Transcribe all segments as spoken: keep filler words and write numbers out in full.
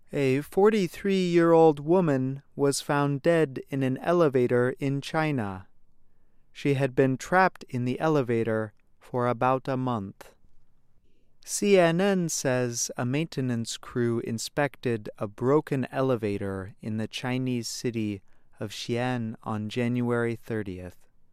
A forty-three-year-old woman was found dead in an elevator in China. She had been trapped in the elevator for about a month. C N N says a maintenance crew inspected a broken elevator in the Chinese city of Xi'an on January thirtieth.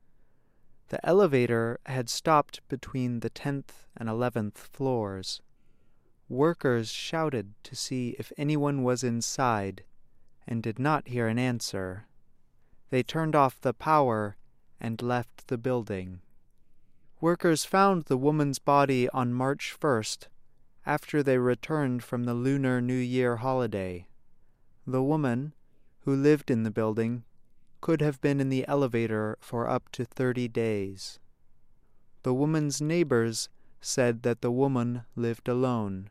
The elevator had stopped between the tenth and eleventh floors. Workers shouted to see if anyone was inside and did not hear an answer. They turned off the power and left the building. Workers found the woman's body on March first after they returned from the Lunar New Year holiday. The woman, who lived in the building, could have been in the elevator for up to thirty days. The woman's neighbors said that the woman lived alone.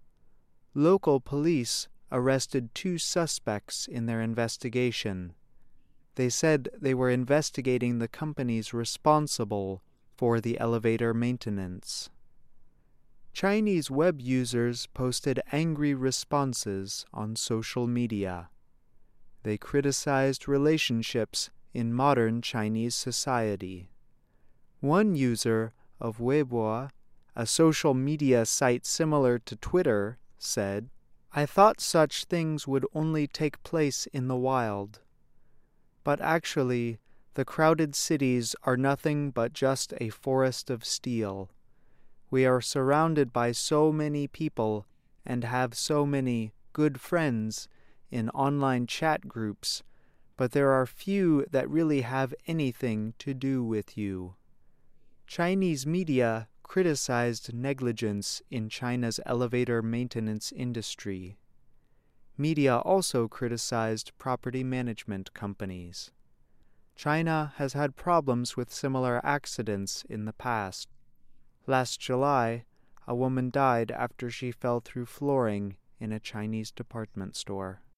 Local police arrested two suspects in their investigation. They said they were investigating the companies responsible for the elevator maintenance. Chinese web users posted angry responses on social media. They criticized relationships in modern Chinese society. One user of Weibo, a social media site similar to Twitter, said, "I thought such things would only take place in the wild. But actually, the crowded cities are nothing but just a forest of steel. We are surrounded by so many people and have so many good friends in online chat groups, but there are few that really have anything to do with you." Chinese media criticized negligence in China's elevator maintenance industry. Media also criticized property management companies. China has had problems with similar accidents in the past. Last July, a woman died after she fell through flooring in a Chinese department store.